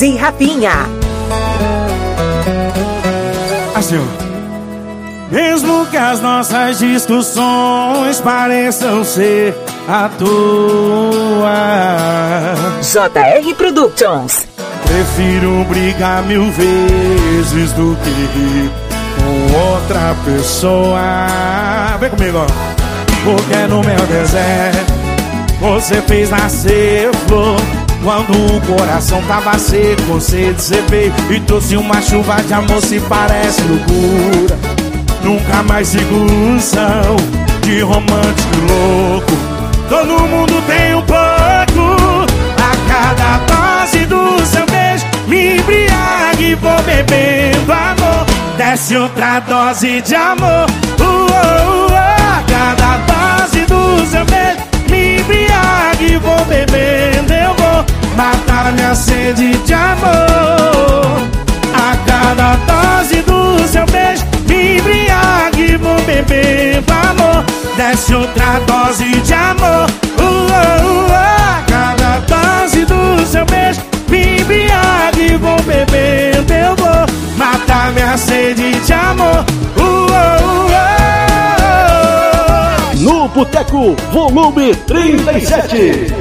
DJ Rafinha. Assim, ó. Mesmo que as nossas discussões pareçam ser à toa, JR Productions. prefiro brigar 1000 vezes do que com outra pessoa. Vem comigo, ó. Porque no meu deserto você fez nascer flor. Quando o coração tava seco, você veio e trouxe uma chuva de amor. Se parece loucura, nunca mais seguração de romântico louco. Todo mundo tem um pouco. A cada dose do seu beijo me embriaga e vou bebendo amor. Desce outra dose de amor. A cada dose do seu beijo me embriaga e vou bebendo. Eu vou matar minha sede de amor. A cada dose do seu beijo me embriaga e vou bebendo amor. Desce outra dose de amor. A cada dose do seu beijo me embriaga e vou bebendo. Eu vou matar minha sede de amor. No Boteco, volume 37.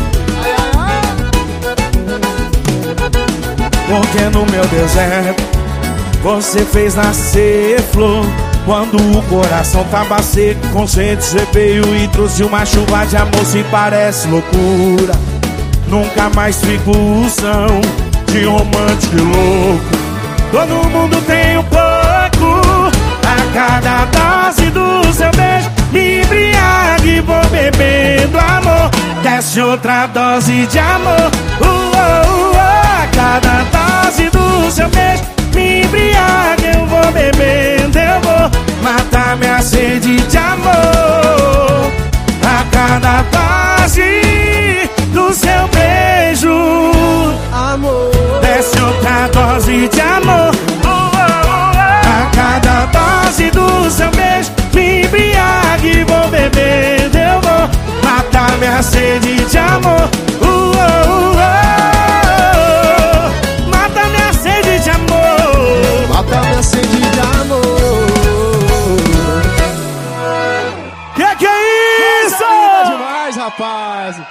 Porque no meu deserto você fez nascer flor. Quando o coração tava seco, consciente você veio e trouxe uma chuva de amor. Se parece loucura, nunca mais figuração de romântico louco. Todo mundo tem um pouco. A cada dose do seu beijo me embriaga e vou bebendo amor. Desce outra dose de amor. A cada dose do seu beijo me embriaga, eu vou bebendo, eu vou matar minha sede de amor. A cada dose do seu beijo, amor, desce outra dose de amor. A cada dose do seu beijo me embriaga e vou bebendo, eu vou matar minha sede de amor. Mata minha sede de amor. Mata minha sede de amor. Que é isso? É demais, rapaz.